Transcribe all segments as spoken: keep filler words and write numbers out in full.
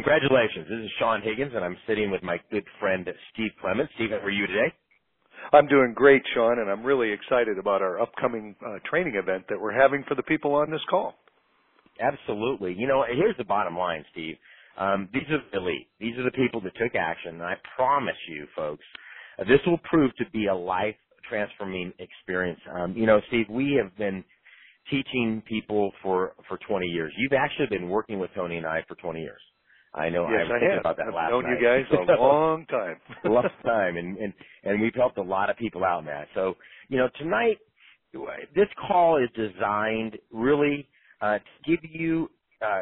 Congratulations. This is Sean Higgins, and I'm sitting with my good friend Steve Clements. Steve, how are you today? I'm doing great, Sean, and I'm really excited about our upcoming uh, training event that we're having for the people on this call. Absolutely. You know, here's the bottom line, Steve. Um, these are the elite. These are the people that took action, and I promise you, folks, uh, this will prove to be a life-transforming experience. Um, you know, Steve, we have been teaching people for, for twenty years. You've actually been working with Tony and I for twenty years. I know. Yes, I was I thinking have. about that I've last known night. you guys a long time. a long time, and, and, and we've helped a lot of people out in that. So, you know, tonight, this call is designed really uh, to give you uh,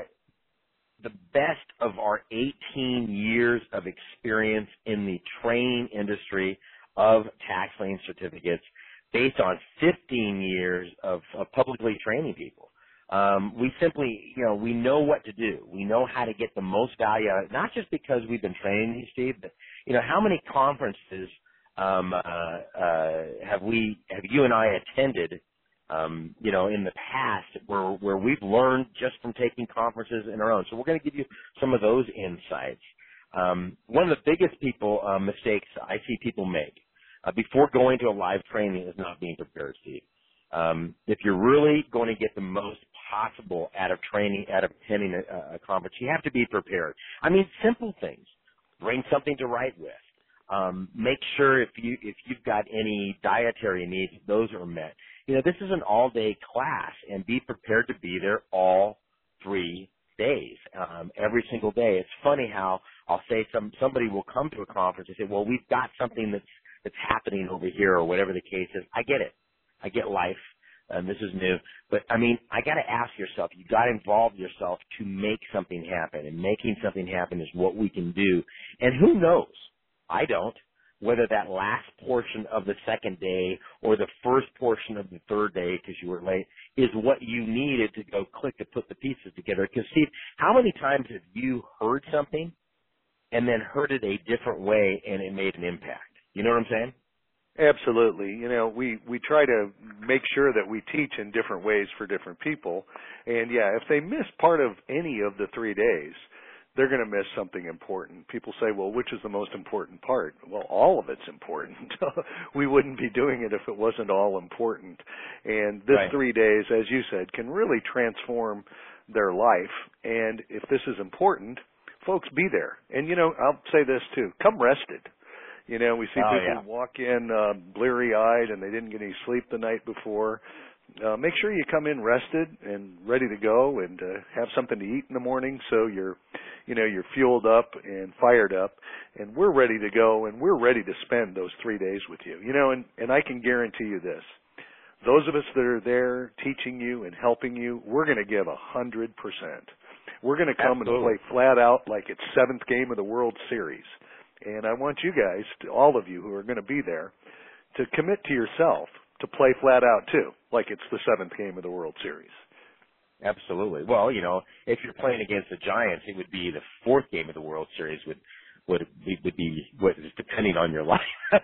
the best of our eighteen years of experience in the training industry of tax lien certificates based on fifteen years of, of publicly training people. Um, we simply, you know, we know what to do. We know how to get the most value out of it, not just because we've been training these, Steve, but, you know, how many conferences um, uh, uh, have we, have you and I attended, um, you know, in the past where, where we've learned just from taking conferences in our own. So we're going to give you some of those insights. Um, one of the biggest people uh, mistakes I see people make uh, before going to a live training is not being prepared, Steve. Um, if you're really going to get the most possible out of training, out of attending a, a conference, you have to be prepared. I mean, simple things. Bring something to write with. Um, make sure if you if you've got any dietary needs, those are met. You know, this is an all-day class, and be prepared to be there all three days, um, every single day. It's funny how I'll say some somebody will come to a conference and say, "Well, we've got something that's that's happening over here," or whatever the case is. I get it. I get life, and this is new. But, I mean, I got to ask yourself, you got to involve yourself to make something happen, and making something happen is what we can do. And who knows, I don't, whether that last portion of the second day or the first portion of the third day because you were late is what you needed to go click to put the pieces together. Because, Steve, how many times have you heard something and then heard it a different way and it made an impact? You know what I'm saying? Absolutely. You know, we, we try to make sure that we teach in different ways for different people. And, yeah, if they miss part of any of the three days, they're going to miss something important. People say, well, which is the most important part? Well, all of it's important. We wouldn't be doing it if it wasn't all important. And this right. three days, as you said, can really transform their life. And if this is important, folks, be there. And, you know, I'll say this, too. Come rested. You know, we see oh, people yeah. walk in uh, bleary-eyed and they didn't get any sleep the night before. Uh, make sure you come in rested and ready to go, and uh, have something to eat in the morning so you're, you know, you're fueled up and fired up. And we're ready to go, and we're ready to spend those three days with you. You know, and, and I can guarantee you this. Those of us that are there teaching you and helping you, we're going to give a hundred percent. We're going to come Absolutely. and play flat out like it's seventh game of the World Series. And I want you guys, to, all of you who are going to be there, to commit to yourself to play flat out too, like it's the seventh game of the World Series. Absolutely. Well, you know, if you're playing against the Giants, it would be the fourth game of the World Series. Would would be, would be what is depending on your life.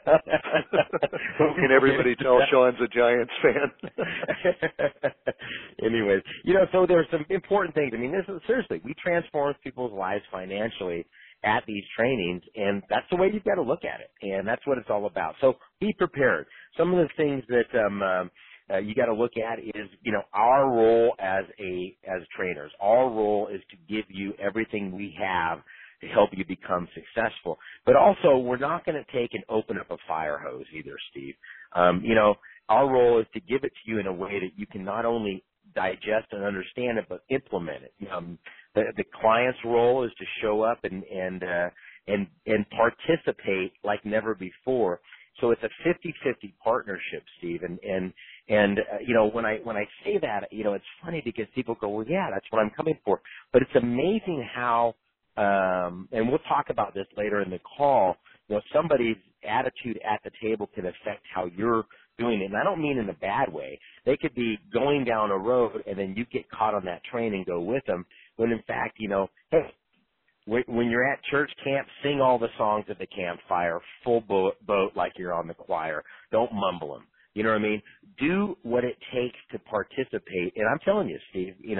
Can everybody tell Sean's a Giants fan? Anyways, you know, so there's some important things. I mean, this is seriously, we transform people's lives financially at these trainings, and that's the way you've got to look at it, and that's what it's all about. So be prepared. Some of the things that um, um, uh, you got to look at is, you know, our role as a as trainers. Our role is to give you everything we have to help you become successful. But also, we're not going to take and open up a fire hose either, Steve. Um, you know, our role is to give it to you in a way that you can not only digest and understand it, but implement it. Um, the, the client's role is to show up and and uh, and and participate like never before. So it's a fifty-fifty partnership, Steve. And and and uh, you know, when I when I say that, you know, it's funny because people go, well, yeah, that's what I'm coming for. But it's amazing how, um, and we'll talk about this later in the call. You know, somebody's attitude at the table can affect how you're doing it. And I don't mean in a bad way. They could be going down a road and then you get caught on that train and go with them. When in fact, you know, hey, when you're at church camp, sing all the songs at the campfire, full boat, boat like you're on the choir. Don't mumble them. You know what I mean? Do what it takes to participate. And I'm telling you, Steve, you know,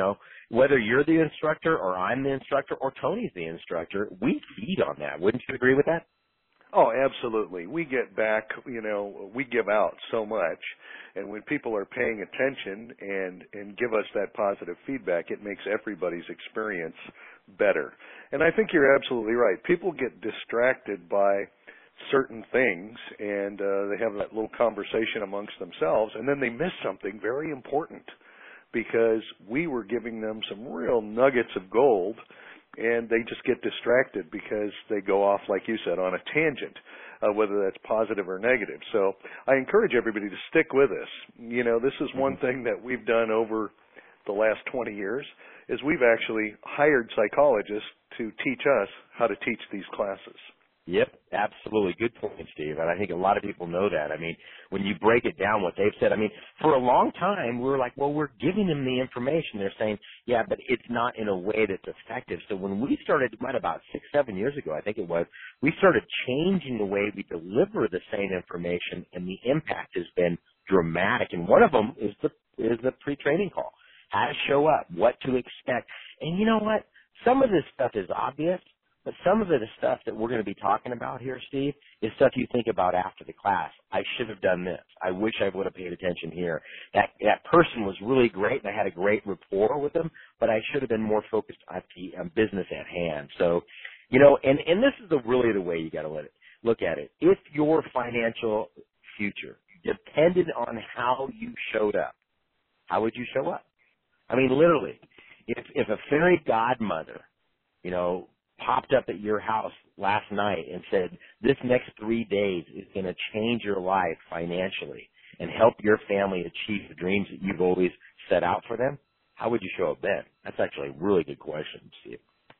whether you're the instructor or I'm the instructor or Tony's the instructor, we feed on that. Wouldn't you agree with that? Oh, absolutely. We get back, you know, we give out so much. And when people are paying attention and, and give us that positive feedback, it makes everybody's experience better. And I think you're absolutely right. People get distracted by certain things, and uh, they have that little conversation amongst themselves, and then they miss something very important because we were giving them some real nuggets of gold, and they just get distracted because they go off, like you said, on a tangent, uh, whether that's positive or negative. So I encourage everybody to stick with us. You know, this is one thing that we've done over the last twenty years, is we've actually hired psychologists to teach us how to teach these classes. Yep, absolutely. Good point, Steve. And I think a lot of people know that. I mean, when you break it down, what they've said, I mean, for a long time, we were like, well, we're giving them the information. They're saying, yeah, but it's not in a way that's effective. So when we started, what, about six, seven years ago, I think it was, we started changing the way we deliver the same information, and the impact has been dramatic. And one of them is the, is the pre-training call. How to show up, what to expect. And you know what? Some of this stuff is obvious. But some of the stuff that we're going to be talking about here, Steve, is stuff you think about after the class. I should have done this. I wish I would have paid attention here. That that person was really great, and I had a great rapport with them, but I should have been more focused on the um, business at hand. So, you know, and, and this is the, really the way you got to let it, look at it. If your financial future depended on how you showed up, how would you show up? I mean, literally, if if a fairy godmother, you know, popped up at your house last night and said, this next three days is going to change your life financially and help your family achieve the dreams that you've always set out for them, how would you show up then? That's actually a really good question, Steve.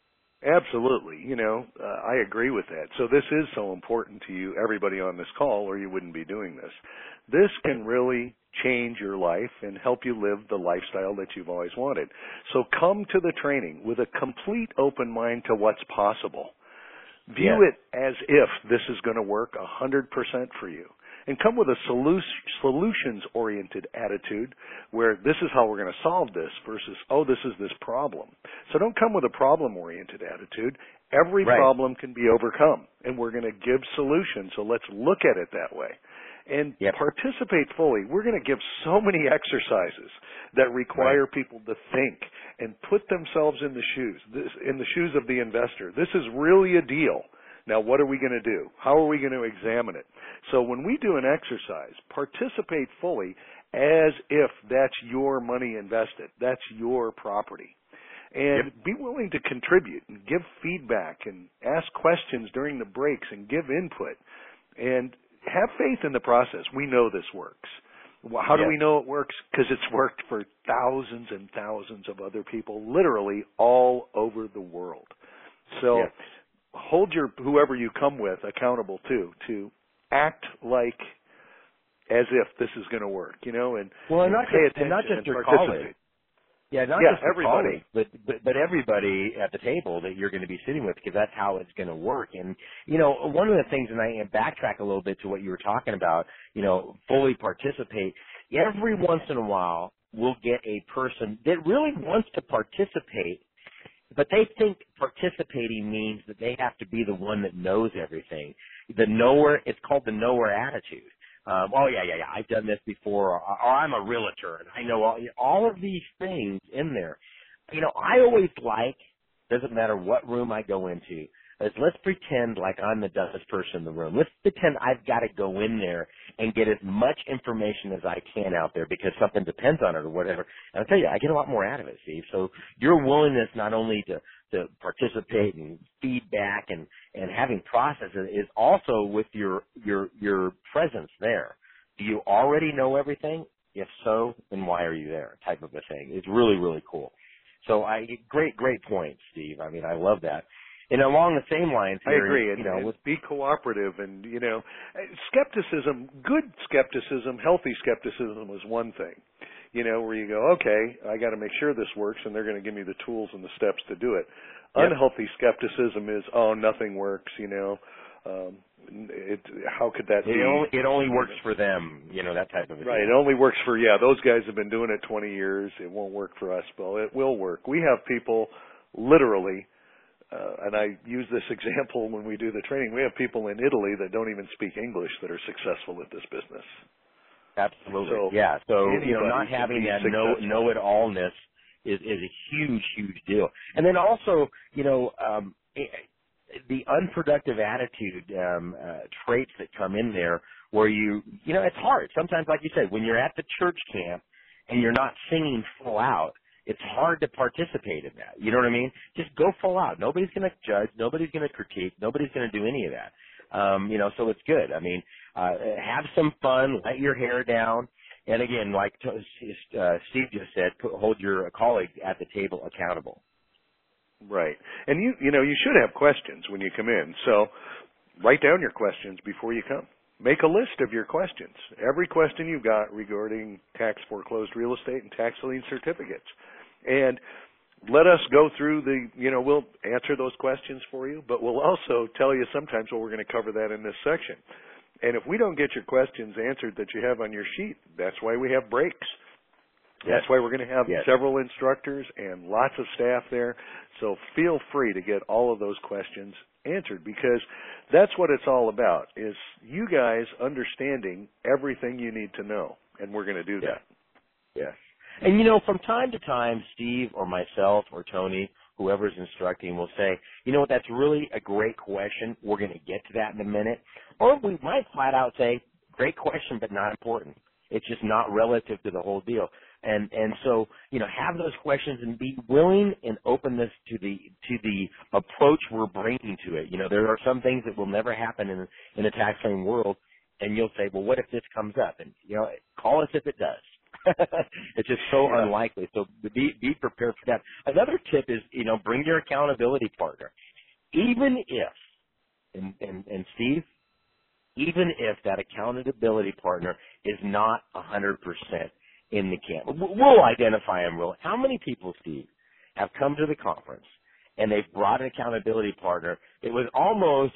Absolutely. You know, uh, I agree with that. So this is so important to you, everybody on this call, or you wouldn't be doing this. This can really change your life and help you live the lifestyle that you've always wanted. So come to the training with a complete open mind to what's possible. View Yeah. it as if this is going to work one hundred percent for you. And come with a solutions-oriented attitude where this is how we're going to solve this versus, oh, this is this problem. So don't come with a problem-oriented attitude. Every Right. problem can be overcome, and we're going to give solutions, so let's look at it that way. And Yep. participate fully. We're going to give so many exercises that require Right. people to think and put themselves in the shoes, this, in the shoes of the investor. This is really a deal. Now, what are we going to do? How are we going to examine it? So when we do an exercise, participate fully as if that's your money invested. That's your property. And Yep. be willing to contribute and give feedback and ask questions during the breaks and give input. And have faith in the process. We know this works. Well, how do Yep. we know it works? Because it's worked for thousands and thousands of other people, literally all over the world. So Yep. hold your whoever you come with accountable too, to act like as if this is going to work, you know, and, Well, and and not pay just, attention and not just and your participate. colleagues. Yeah, not Yeah, just your everybody. colleagues, but, but but everybody at the table that you're going to be sitting with, because that's how it's going to work. And you know, one of the things, and I backtrack a little bit to what you were talking about, you know, fully participate. Every once in a while, we'll get a person that really wants to participate, but they think participating means that they have to be the one that knows everything. The knower, it's called the knower attitude. Um, oh yeah, yeah, yeah, I've done this before, or, or I'm a realtor and I know all, all of these things in there. You know, I always like, doesn't matter what room I go into, is let's pretend like I'm the dumbest person in the room. Let's pretend I've got to go in there and get as much information as I can out there because something depends on it or whatever. And I'll tell you, I get a lot more out of it, Steve. So your willingness not only to, to participate and feedback and, and having processes is also with your, your, your presence there. Do you already know everything? If so, then why are you there? Type of a thing. It's really, really cool. So I, great, great point, Steve. I mean, I love that. And along the same lines I here, agree. you And, know, and with, be cooperative and, you know, skepticism, good skepticism, healthy skepticism is one thing, you know, where you go, okay, I got to make sure this works and they're going to give me the tools and the steps to do it. Yep. Unhealthy skepticism is, oh, nothing works, you know, um, it, how could that It be? only, it only works for them, you know, that type of a Right. It deal. only works for, yeah, those guys have been doing it twenty years. It won't work for us. Well, it will work. We have people literally, uh, and I use this example when we do the training, we have people in Italy that don't even speak English that are successful at this business. Absolutely. So yeah. So, you know, not anybody can having be that know, successful. know-it-allness is, is a huge, huge deal. And then also, you know, um, eh, the unproductive attitude um, uh, traits that come in there where you, you know, it's hard. Sometimes, like you said, when you're at the church camp and you're not singing full out, it's hard to participate in that. You know what I mean? Just go full out. Nobody's going to judge. Nobody's going to critique. Nobody's going to do any of that. Um, you know, so it's good. I mean, uh, have some fun. Let your hair down. And again, like uh, Steve just said, put, hold your colleagues at the table accountable. Right. And you, you know, you should have questions when you come in. So write down your questions before you come. Make a list of your questions. Every question you've got regarding tax foreclosed real estate and tax lien certificates. And let us go through the, you know, we'll answer those questions for you, but we'll also tell you sometimes, well, we're going to cover that in this section. And if we don't get your questions answered that you have on your sheet, that's why we have breaks. Yes. That's why we're going to have yes. several instructors and lots of staff there. So feel free to get all of those questions answered, because that's what it's all about, is you guys understanding everything you need to know, and we're going to do Yeah. that. Yes. And, you know, from time to time, Steve or myself or Tony, whoever's instructing, will say, you know what, that's really a great question. We're going to get to that in a minute. Or we might flat out say, great question, but not important. It's just not relative to the whole deal. And and so, you know, have those questions and be willing and openness to the to the approach we're bringing to it. You know, there are some things that will never happen in in the tax lien world, and you'll say, well, what if this comes up? And, you know, call us if it does. It's just so Yeah. unlikely. So be be prepared for that. Another tip is, you know, bring your accountability partner. Even if, and, and, and Steve, even if that accountability partner is not one hundred percent in the camp. We'll identify them real. How many people, Steve, have come to the conference and they've brought an accountability partner? It was almost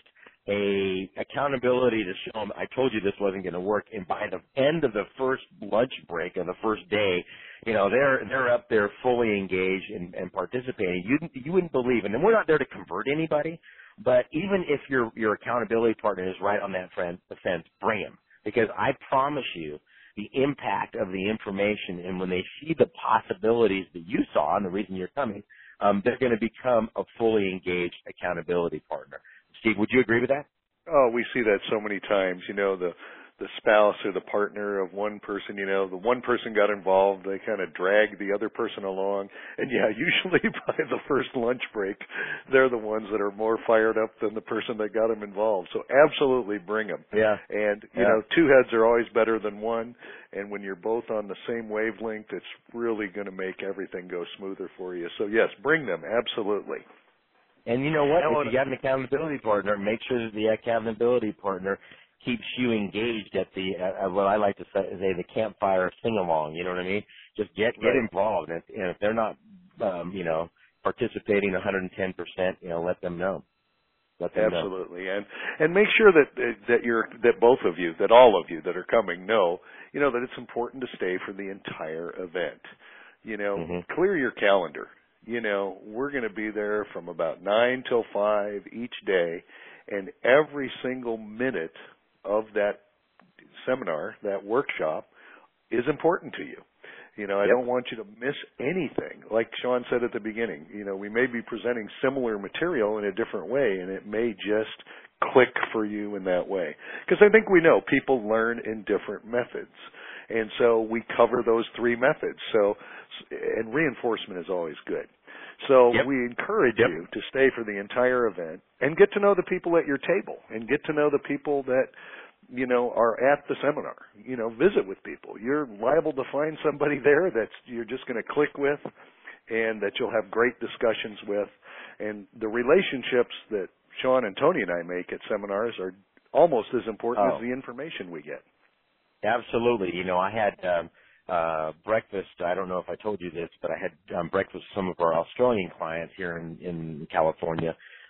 a accountability to show them, I told you this wasn't going to work. And by the end of the first lunch break of the first day, you know, they're they're up there fully engaged and, and participating. You you wouldn't believe. And then we're not there to convert anybody, but even if your your accountability partner is right on that friend, the fence, bring him, because I promise you, the impact of the information, and when they see the possibilities that you saw and the reason you're coming, um, they're going to become a fully engaged accountability partner. Steve, would you agree with that? Oh, we see that so many times. You know, the the spouse or the partner of one person, you know, the one person got involved, they kind of drag the other person along. And yeah, usually by the first lunch break, they're the ones that are more fired up than the person that got them involved. So absolutely bring them. Yeah. And, you Yeah. know, two heads are always better than one. And when you're both on the same wavelength, it's really going to make everything go smoother for you. So yes, bring them. Absolutely. And you know what? Now, If you have an accountability partner, make sure that the accountability partner keeps you engaged at the, uh, what I like to say, say the campfire sing-along. You know what I mean? Just get get Right. involved. And if, and if they're not, um, you know, participating one hundred ten percent, you know, let them know. Let them know. Absolutely, and and make sure that that you're that both of you, that all of you that are coming know, you know, that it's important to stay for the entire event. You know, Mm-hmm. clear your calendar. You know, we're going to be there from about nine till five each day, and every single minute of that seminar, that workshop, is important to you. You know, I Yep. don't want you to miss anything. Like Sean said at the beginning, you know, we may be presenting similar material in a different way, and it may just click for you in that way. Because I think we know people learn in different methods. And so we cover those three methods. So, and reinforcement is always good. So Yep. we encourage Yep. you to stay for the entire event and get to know the people at your table and get to know the people that, you know, are at the seminar. You know, visit with people. You're liable to find somebody there that's you're just going to click with and that you'll have great discussions with. And the relationships that Sean and Tony and I make at seminars are almost as important Oh. as the information we get. Absolutely. You know, I had um, uh, breakfast. I don't know if I told you this, but I had um, breakfast with some of our Australian clients here in, in California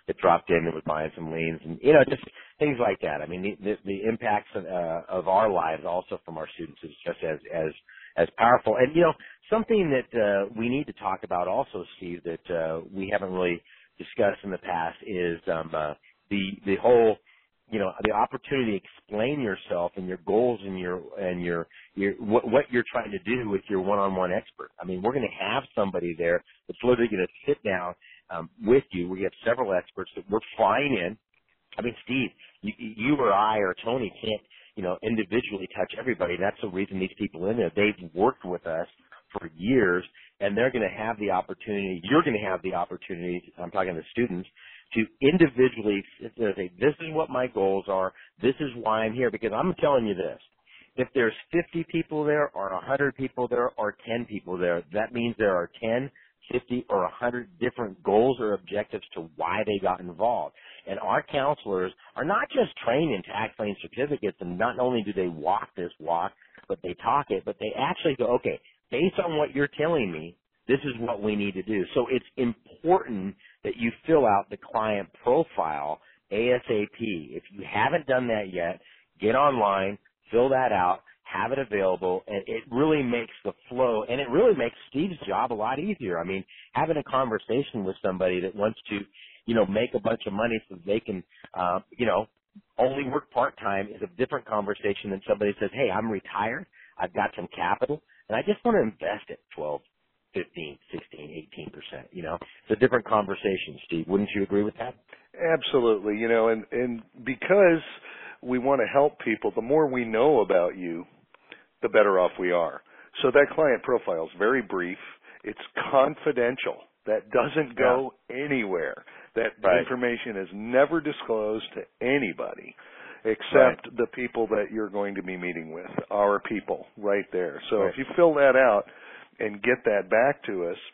that dropped in and was buying some liens, and you know, just things like that. I mean, the the, the impacts of, uh, of our lives also from our students is just as as as powerful. And you know, something that uh, we need to talk about also, Steve, that uh, we haven't really discussed in the past is um, uh, the the whole, you know, the opportunity to explain yourself and your goals and your and your your what, what you're trying to do with your one-on-one expert. I mean, we're going to have somebody there that's literally going to sit down um, with you. We have several experts that we're flying in. I mean, Steve, you, you or I or Tony can't, you know, individually touch everybody. That's the reason these people in there, they've worked with us for years, and they're going to have the opportunity, you're going to have the opportunity, I'm talking to students, to individually say, this is what my goals are, this is why I'm here, because I'm telling you this, if there's fifty people there or one hundred people there or ten people there, that means there are ten, fifty, or one hundred different goals or objectives to why they got involved. And our counselors are not just trained in tax lien certificates, and not only do they walk this walk, but they talk it, but they actually go, okay, based on what you're telling me, this is what we need to do. So it's important that you fill out the client profile ASAP. If you haven't done that yet, get online, fill that out, have it available, and it really makes the flow, and it really makes Steve's job a lot easier. I mean, having a conversation with somebody that wants to, you know, make a bunch of money so they can, uh, you know, only work part-time is a different conversation than somebody says, hey, I'm retired, I've got some capital, and I just want to invest it twelve, fifteen, sixteen, eighteen percent, you know. It's a different conversation, Steve. Wouldn't you agree with that? Absolutely. You know, and, and because we want to help people, the more we know about you, the better off we are. So that client profile is very brief. It's confidential. That doesn't go yeah. anywhere. That right. information is never disclosed to anybody except right. the people that you're going to be meeting with, our people right there. So right. if you fill that out and get that back to us,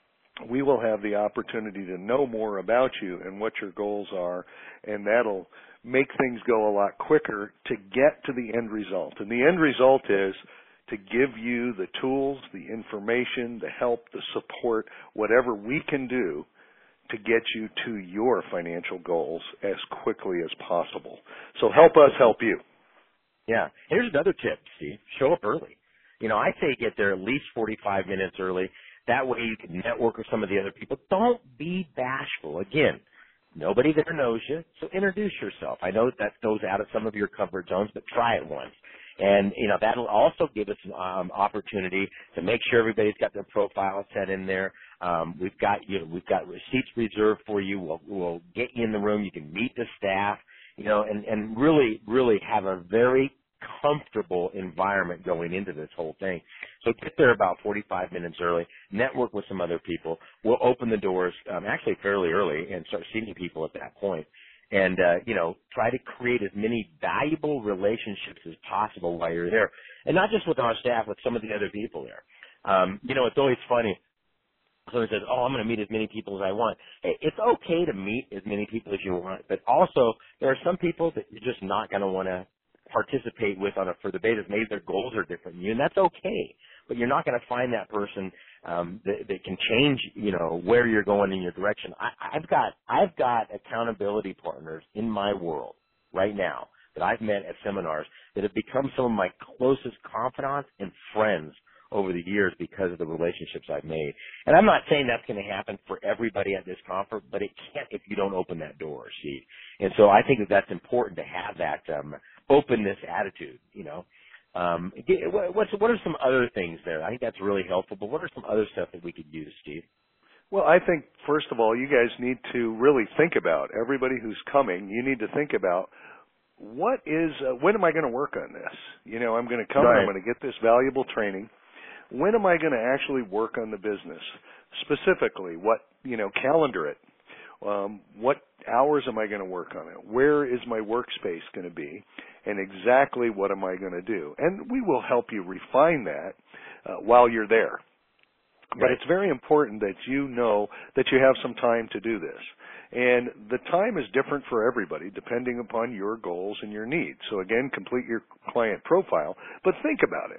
we will have the opportunity to know more about you and what your goals are, and that'll make things go a lot quicker to get to the end result. And the end result is to give you the tools, the information, the help, the support, whatever we can do to get you to your financial goals as quickly as possible. So help us help you. Yeah. Here's another tip, Steve. Show up early. You know, I say get there at least forty-five minutes early. That way you can network with some of the other people. Don't be bashful. Again, nobody there knows you, so introduce yourself. I know that goes out of some of your comfort zones, but try it once. And, you know, that'll also give us an um, opportunity to make sure everybody's got their profile set in there. Um, we've got you know, we've got seats reserved for you. We'll, we'll get you in the room. You can meet the staff, you know, and, and really, really have a very comfortable environment going into this whole thing. So get there about forty-five minutes early, network with some other people. We'll open the doors um, actually fairly early and start seeing people at that point. And, uh, you know, try to create as many valuable relationships as possible while you're there. And not just with our staff, with some of the other people there. Um, you know, it's always funny. Someone says, oh, I'm going to meet as many people as I want. Hey, it's okay to meet as many people as you want, but also there are some people that you're just not going to want to participate with on a further basis. Maybe their goals are different than you, and that's okay. But you're not going to find that person um, that, that can change, you know, where you're going in your direction. I, I've got I've got accountability partners in my world right now that I've met at seminars that have become some of my closest confidants and friends over the years because of the relationships I've made. And I'm not saying that's going to happen for everybody at this conference, but it can't if you don't open that door, see. And so I think that that's important to have that um, openness attitude, you know. Um, what's, what are some other things there? I think that's really helpful, but what are some other stuff that we could use, Steve? Well, I think, first of all, you guys need to really think about, everybody who's coming, you need to think about, what is, uh, when am I going to work on this? You know, I'm going to come right. and I'm going to get this valuable training. When am I going to actually work on the business? Specifically, what, you know, calendar it. Um, what hours am I going to work on it? Where is my workspace going to be? And exactly what am I going to do? And we will help you refine that uh, while you're there. But right. it's very important that you know that you have some time to do this. And the time is different for everybody depending upon your goals and your needs. So again, complete your client profile, but think about it.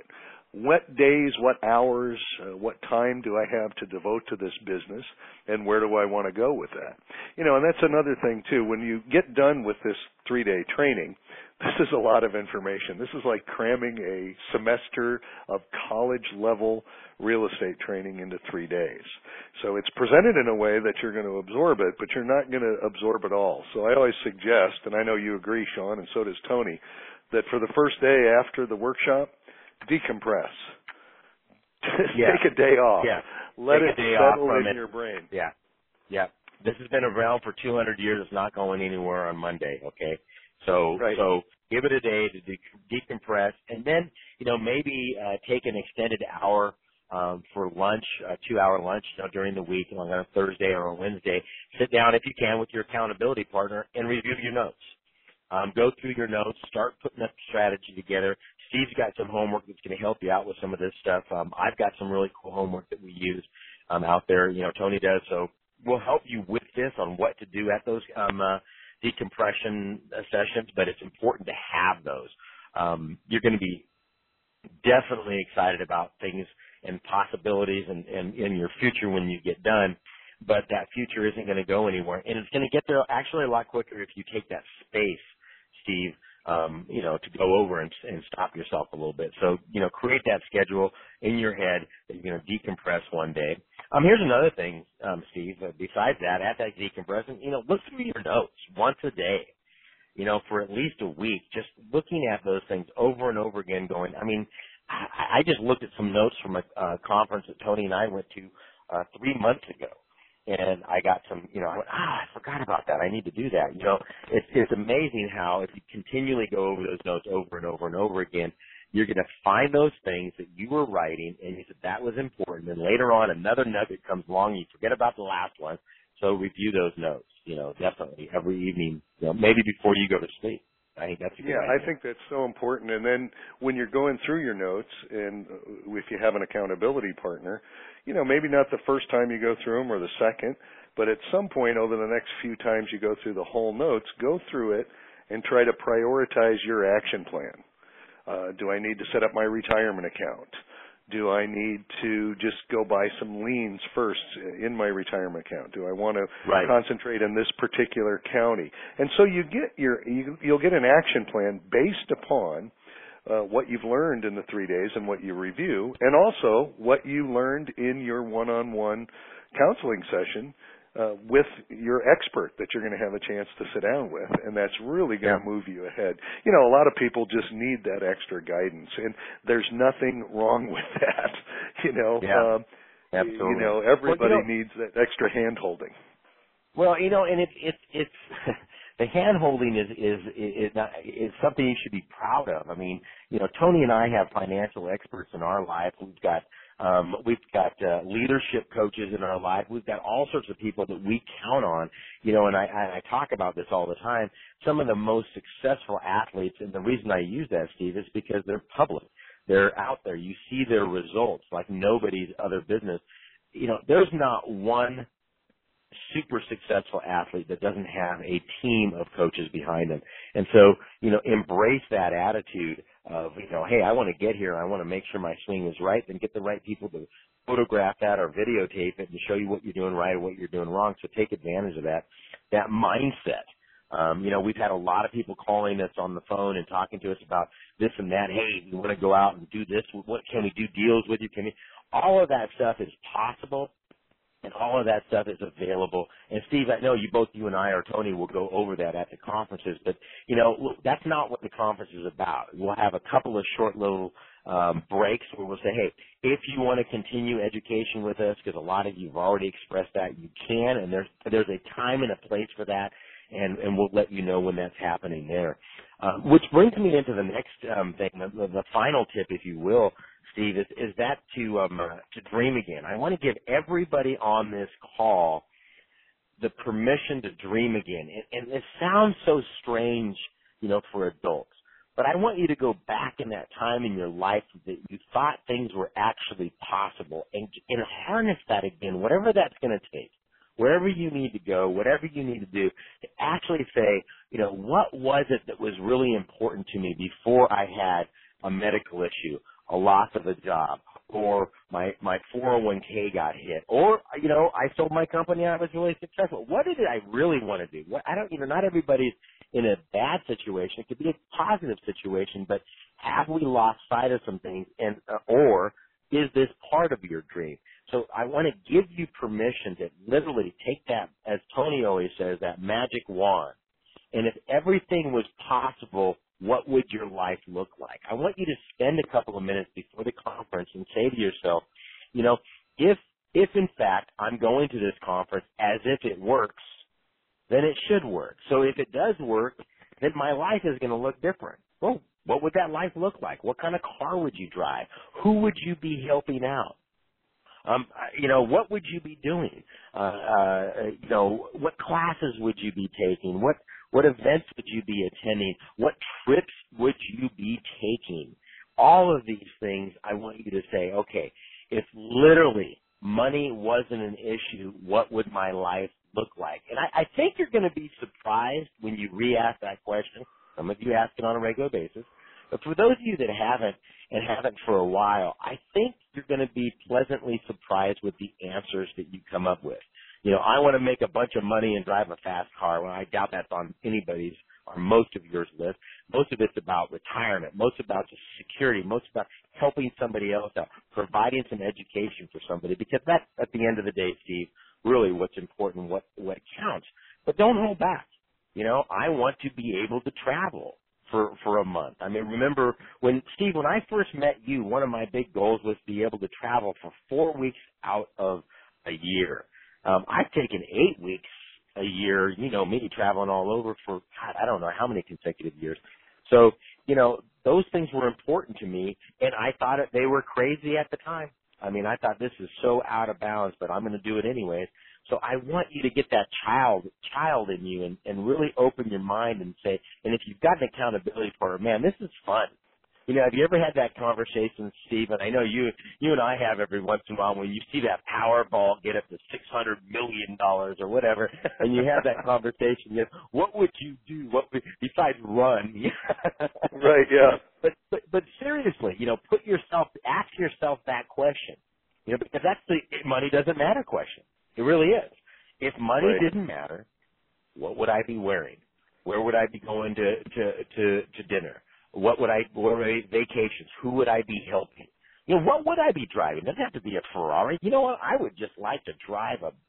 what days, what hours, uh, what time do I have to devote to this business, and where do I want to go with that? You know, and that's another thing too. When you get done with this three-day training, this is a lot of information. This is like cramming a semester of college-level real estate training into three days. So it's presented in a way that you're going to absorb it, but you're not going to absorb it all. So I always suggest, and I know you agree, Sean, and so does Tony, that for the first day after the workshop, decompress. Yeah. Take a day off. Yeah. Let Take it a day settle off from in it. your brain. Yeah. Yeah. This has been around for two hundred years. It's not going anywhere on Monday, okay? So Right. so give it a day to de- decompress, and then, you know, maybe uh, take an extended hour um, for lunch, a two-hour lunch, you know, during the week, on a Thursday or a Wednesday. Sit down, if you can, with your accountability partner and review your notes. Um, go through your notes, start putting up strategy together. Steve's got some homework that's going to help you out with some of this stuff. Um, I've got some really cool homework that we use um, out there. You know, Tony does. So we'll help you with this on what to do at those um, uh, decompression uh, sessions, but it's important to have those. Um, you're going to be definitely excited about things and possibilities and, and in your future when you get done. But that future isn't going to go anywhere. And it's going to get there actually a lot quicker if you take that space, Steve, um, you know, to go over and, and stop yourself a little bit. So, you know, create that schedule in your head that you're going to decompress one day. Um, here's another thing, um, Steve, uh, besides that, at that decompressing, you know, look through your notes once a day, you know, for at least a week, just looking at those things over and over again going, I mean, I, I just looked at some notes from a uh, conference that Tony and I went to uh, three months ago. And I got some, you know, I went, ah, I forgot about that. I need to do that. You know, it's, it's amazing how if you continually go over those notes over and over and over again, you're going to find those things that you were writing and you said that was important. And later on, another nugget comes along, you forget about the last one. So review those notes, you know, definitely every evening, you know, maybe before you go to sleep. I think that's a good Yeah, idea. I think that's so important. And then when you're going through your notes, and if you have an accountability partner, you know, maybe not the first time you go through them or the second, but at some point over the next few times you go through the whole notes, go through it and try to prioritize your action plan. Uh, do I need to set up my retirement account? Do I need to just go buy some liens first in my retirement account? Do I want to right. concentrate in this particular county? And so you get your, you, you'll get an action plan based upon uh, what you've learned in the three days and what you review, and also what you learned in your one-on-one counseling session uh, with your expert that you're going to have a chance to sit down with, and that's really going to yeah. move you ahead. You know, a lot of people just need that extra guidance, and there's nothing wrong with that. You know, yeah. um, Absolutely. you know, everybody well, you know, needs that extra hand holding. Well, you know, and it's it's it's the hand holding is is is not is something you should be proud of. I mean, you know, Tony and I have financial experts in our life. We've got um, we've got uh, leadership coaches in our life. We've got all sorts of people that we count on. You know, and I, I talk about this all the time. Some of the most successful athletes, and the reason I use that, Steve, is because they're public. They're out there. You see their results like nobody's other business. You know, there's not one super successful athlete that doesn't have a team of coaches behind them. And so, you know, embrace that attitude of, you know, hey, I want to get here. I want to make sure my swing is right, and get the right people to photograph that or videotape it and show you what you're doing right or what you're doing wrong. So take advantage of that, that mindset. Um, you know, we've had a lot of people calling us on the phone and talking to us about this and that. Hey, we want to go out and do this. What can we do deals with you? Can we? All of that stuff is possible. And all of that stuff is available. And Steve, I know you both, you and I or Tony will go over that at the conferences, but you know, look, that's not what the conference is about. We'll have a couple of short little um, breaks where we'll say, hey, if you want to continue education with us, because a lot of you have already expressed that, you can, and there's there's a time and a place for that, and, and we'll let you know when that's happening there. Uh, which brings me into the next um, thing, the, the final tip, if you will, Steve, is, is that to um, uh, to dream again. I want to give everybody on this call the permission to dream again. And, and it sounds so strange, you know, for adults, but I want you to go back in that time in your life that you thought things were actually possible and, and harness that again, whatever that's going to take. Wherever you need to go, whatever you need to do, to actually say, you know, what was it that was really important to me before I had a medical issue, a loss of a job, or my my four oh one k got hit, or you know I sold my company and I was really successful. What did I really want to do? What, I don't, you know, not everybody's in a bad situation. It could be a positive situation, but have we lost sight of some things, and uh, or is this part of your dream? So I want to give you permission to literally take that, as Tony always says, that magic wand. And if everything was possible, what would your life look like? I want you to spend a couple of minutes before the conference and say to yourself, you know, if, if in fact I'm going to this conference as if it works, then it should work. So if it does work, then my life is going to look different. Well, what would that life look like? What kind of car would you drive? Who would you be helping out? Um, you know, what would you be doing? Uh, uh, you know, what classes would you be taking? What what events would you be attending? What trips would you be taking? All of these things, I want you to say, okay, if literally money wasn't an issue, what would my life look like? And I, I think you're going to be surprised when you re-ask that question. Some of you ask it on a regular basis. But for those of you that haven't and haven't for a while, I think you're going to be pleasantly surprised with the answers that you come up with. You know, I want to make a bunch of money and drive a fast car. Well, I doubt that's on anybody's or most of yours list. Most of it's about retirement, most about just security, most about helping somebody else out, providing some education for somebody, because that's, at the end of the day, Steve, really what's important, what, what counts. But don't hold back. You know, I want to be able to travel for for a month. I mean, remember when, Steve, when I first met you, one of my big goals was to be able to travel for four weeks out of a year. Um, I've taken eight weeks a year, you know, me traveling all over for, God, I don't know how many consecutive years. So, you know, those things were important to me, and I thought it, they were crazy at the time. I mean, I thought this is so out of bounds, but I'm going to do it anyways. So I want you to get that child child in you and, and really open your mind and say, and if you've got an accountability for it, man, this is fun. You know, have you ever had that conversation, Steve? And I know you you and I have every once in a while when you see that Powerball get up to six hundred million dollars or whatever, and you have that conversation, you know, what would you do what would, besides run? Right, yeah. But, but, but seriously, you know, put yourself, ask yourself that question, you know, because that's the money doesn't matter question. It really is. If money Right. didn't matter, what would I be wearing? Where would I be going to, to, to, to dinner? What would I, where would I vacations? Who would I be helping? You know, what would I be driving? It doesn't have to be a Ferrari. You know what? I would just like to drive a,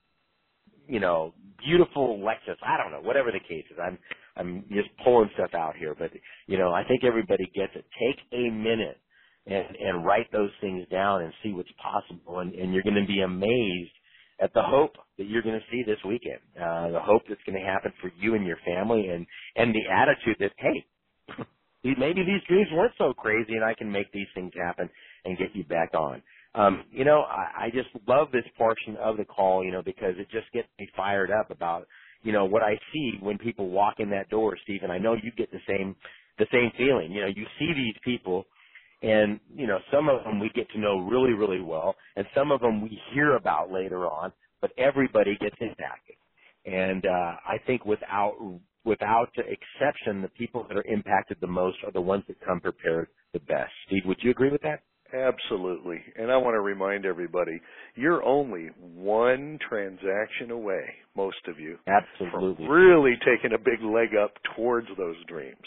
you know, beautiful Lexus. I don't know, whatever the case is. I'm, I'm just pulling stuff out here, but, you know, I think everybody gets it. Take a minute and, and write those things down and see what's possible, and, and you're going to be amazed at the hope that you're going to see this weekend, uh, the hope that's going to happen for you and your family, and, and the attitude that, hey, maybe these dreams weren't so crazy and I can make these things happen and get you back on. Um, you know, I, I just love this portion of the call, you know, because it just gets me fired up about, you know, what I see when people walk in that door, Steve, and I know you get the same, the same feeling. You know, you see these people, and, you know, some of them we get to know really, really well, and some of them we hear about later on, but everybody gets impacted. And uh, I think without without exception, the people that are impacted the most are the ones that come prepared the best. Steve, would you agree with that? Absolutely. And I want to remind everybody, you're only one transaction away, most of you, Absolutely. from really taking a big leg up towards those dreams.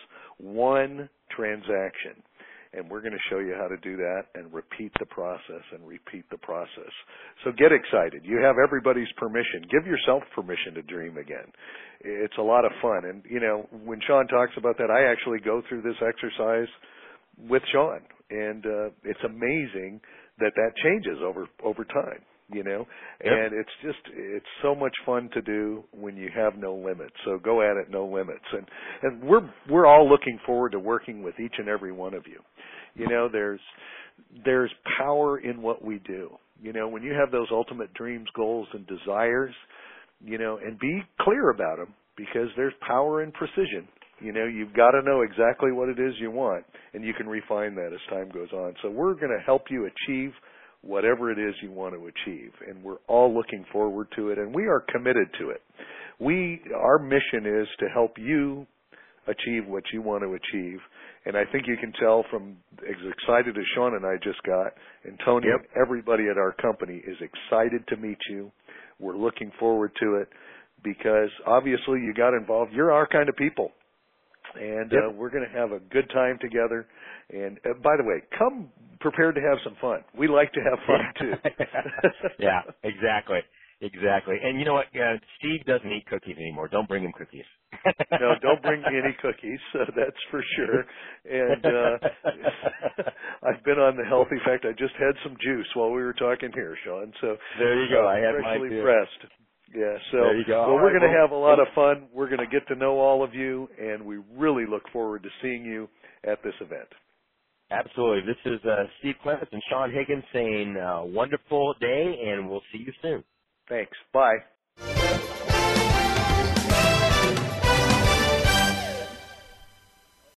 One transaction. And we're going to show you how to do that and repeat the process and repeat the process. So get excited. You have everybody's permission. Give yourself permission to dream again. It's a lot of fun. And, you know, when Sean talks about that, I actually go through this exercise with Sean. And uh, it's amazing that that changes over over time, you know. Yep. And it's just, it's so much fun to do when you have no limits. So go at it, no limits. And and we're we're all looking forward to working with each and every one of you. You know, there's there's power in what we do. You know, when you have those ultimate dreams, goals, and desires, you know, and be clear about them, because there's power in precision. You know, you've got to know exactly what it is you want, and you can refine that as time goes on. So we're going to help you achieve whatever it is you want to achieve, and we're all looking forward to it, and we are committed to it. We, our mission is to help you achieve what you want to achieve, And I think you can tell from as excited as Sean and I just got, and Tony Yep. and everybody at our company is excited to meet you. We're looking forward to it because obviously you got involved. You're our kind of people. And Yep. uh, we're going to have a good time together. And uh, by the way, come prepared to have some fun. We like to have fun too. Yeah, exactly, exactly. And you know what? Uh, Steve doesn't eat cookies anymore. Don't bring him cookies. No, don't bring me any cookies. Uh, that's for sure. And uh, I've been on the healthy. In fact, I just had some juice while we were talking here, Sean. So there you go. uh, I had freshly mine too. pressed. Yeah, so There you go. well, All we're right, going to well, have a lot of fun. We're going to get to know all of you, and we really look forward to seeing you at this event. Absolutely. This is uh, Steve Clements and Sean Higgins saying uh, wonderful day, and we'll see you soon. Thanks. Bye.